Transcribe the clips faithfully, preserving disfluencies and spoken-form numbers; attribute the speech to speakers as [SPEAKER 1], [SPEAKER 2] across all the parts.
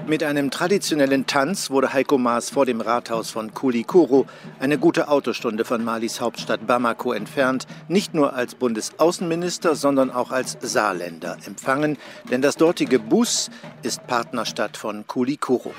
[SPEAKER 1] Mit einem traditionellen Tanz wurde Heiko Maas vor dem Rathaus von Koulikoro, eine gute Autostunde von Malis Hauptstadt Bamako entfernt, nicht nur als Bundesaußenminister, sondern auch als Saarländer empfangen, denn das dortige Bus ist Partnerstadt von Koulikoro.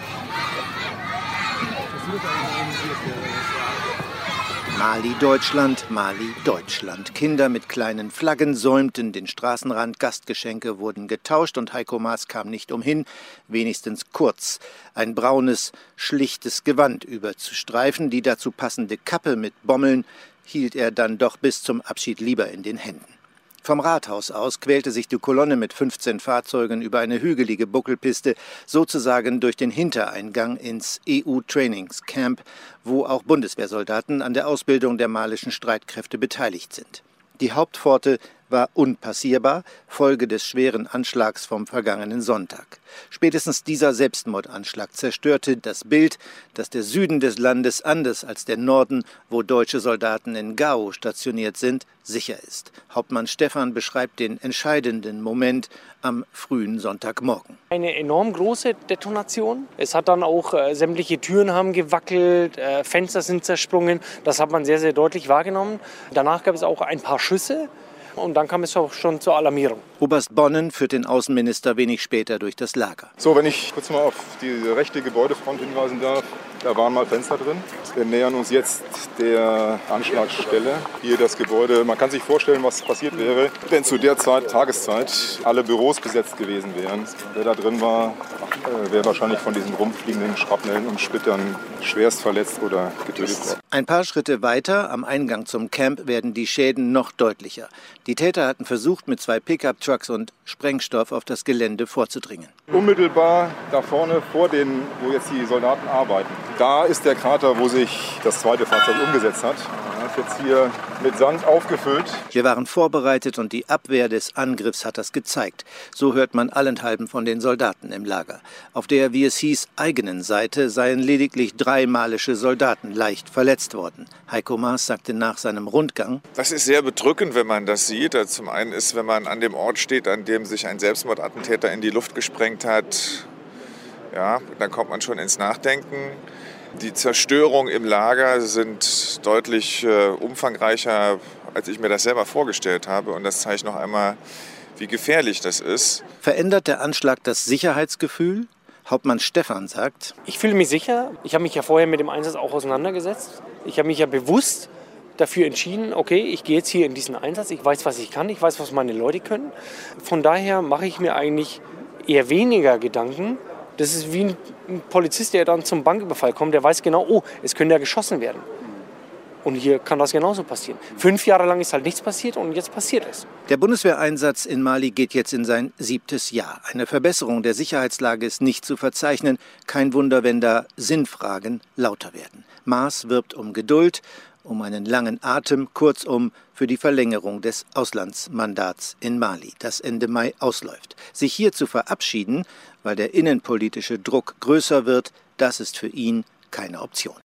[SPEAKER 1] Mali, Deutschland, Mali, Deutschland. Kinder mit kleinen Flaggen säumten den Straßenrand, Gastgeschenke wurden getauscht und Heiko Maas kam nicht umhin, wenigstens kurz ein braunes, schlichtes Gewand überzustreifen. Die dazu passende Kappe mit Bommeln hielt er dann doch bis zum Abschied lieber in den Händen. Vom Rathaus aus quälte sich die Kolonne mit fünfzehn Fahrzeugen über eine hügelige Buckelpiste, sozusagen durch den Hintereingang ins E U-Trainingscamp, wo auch Bundeswehrsoldaten an der Ausbildung der malischen Streitkräfte beteiligt sind. Die Hauptpforte war unpassierbar, Folge des schweren Anschlags vom vergangenen Sonntag. Spätestens dieser Selbstmordanschlag zerstörte das Bild, dass der Süden des Landes, anders als der Norden, wo deutsche Soldaten in Gao stationiert sind, sicher ist. Hauptmann Stephan beschreibt den entscheidenden Moment am frühen Sonntagmorgen.
[SPEAKER 2] Eine enorm große Detonation. Es hat dann auch äh, sämtliche Türen haben gewackelt, äh, Fenster sind zersprungen. Das hat man sehr, sehr deutlich wahrgenommen. Danach gab es auch ein paar Schüsse. Und dann kam es auch schon zur Alarmierung.
[SPEAKER 1] Oberst Bonnen führt den Außenminister wenig später durch das Lager.
[SPEAKER 3] So, wenn ich kurz mal auf die rechte Gebäudefront hinweisen darf, da waren mal Fenster drin. Wir nähern uns jetzt der Anschlagsstelle. Hier das Gebäude. Man kann sich vorstellen, was passiert wäre, wenn zu der Zeit, Tageszeit, alle Büros besetzt gewesen wären. Wer da drin war, wäre wahrscheinlich von diesen rumfliegenden Schrapnellen und Splittern schwerst verletzt oder getötet worden.
[SPEAKER 1] Ein paar Schritte weiter, am Eingang zum Camp, werden die Schäden noch deutlicher. Die Täter hatten versucht, mit zwei Pickup-Trucks und Sprengstoff auf das Gelände vorzudringen.
[SPEAKER 3] Unmittelbar da vorne vor den, wo jetzt die Soldaten arbeiten, da ist der Krater, wo sich das zweite Fahrzeug umgesetzt hat. Das ist jetzt hier mit Sand aufgefüllt.
[SPEAKER 1] Wir waren vorbereitet und die Abwehr des Angriffs hat das gezeigt. So hört man allenthalben von den Soldaten im Lager. Auf der, wie es hieß, eigenen Seite seien lediglich drei malische Soldaten leicht verletzt worden. Heiko Maas sagte nach seinem Rundgang:
[SPEAKER 4] Das ist sehr bedrückend, wenn man das sieht. Zum einen ist, wenn man an dem Ort steht, an dem sich ein Selbstmordattentäter in die Luft gesprengt hat, ja, dann kommt man schon ins Nachdenken. Die Zerstörungen im Lager sind deutlich äh, umfangreicher, als ich mir das selber vorgestellt habe. Und das zeigt noch einmal, wie gefährlich das ist.
[SPEAKER 1] Verändert der Anschlag das Sicherheitsgefühl? Hauptmann Stephan sagt:
[SPEAKER 2] Ich fühle mich sicher. Ich habe mich ja vorher mit dem Einsatz auch auseinandergesetzt. Ich habe mich ja bewusst dafür entschieden, okay, ich gehe jetzt hier in diesen Einsatz. Ich weiß, was ich kann. Ich weiß, was meine Leute können. Von daher mache ich mir eigentlich eher weniger Gedanken. Das ist wie ein Polizist, der dann zum Banküberfall kommt, der weiß genau, oh, es könnte ja geschossen werden. Und hier kann das genauso passieren. Fünf Jahre lang ist halt nichts passiert und jetzt passiert es.
[SPEAKER 1] Der Bundeswehreinsatz in Mali geht jetzt in sein siebtes Jahr. Eine Verbesserung der Sicherheitslage ist nicht zu verzeichnen. Kein Wunder, wenn da Sinnfragen lauter werden. Maas wirbt um Geduld, um einen langen Atem, kurzum für die Verlängerung des Auslandsmandats in Mali, das Ende Mai ausläuft. Sich hier zu verabschieden, weil der innenpolitische Druck größer wird, das ist für ihn keine Option.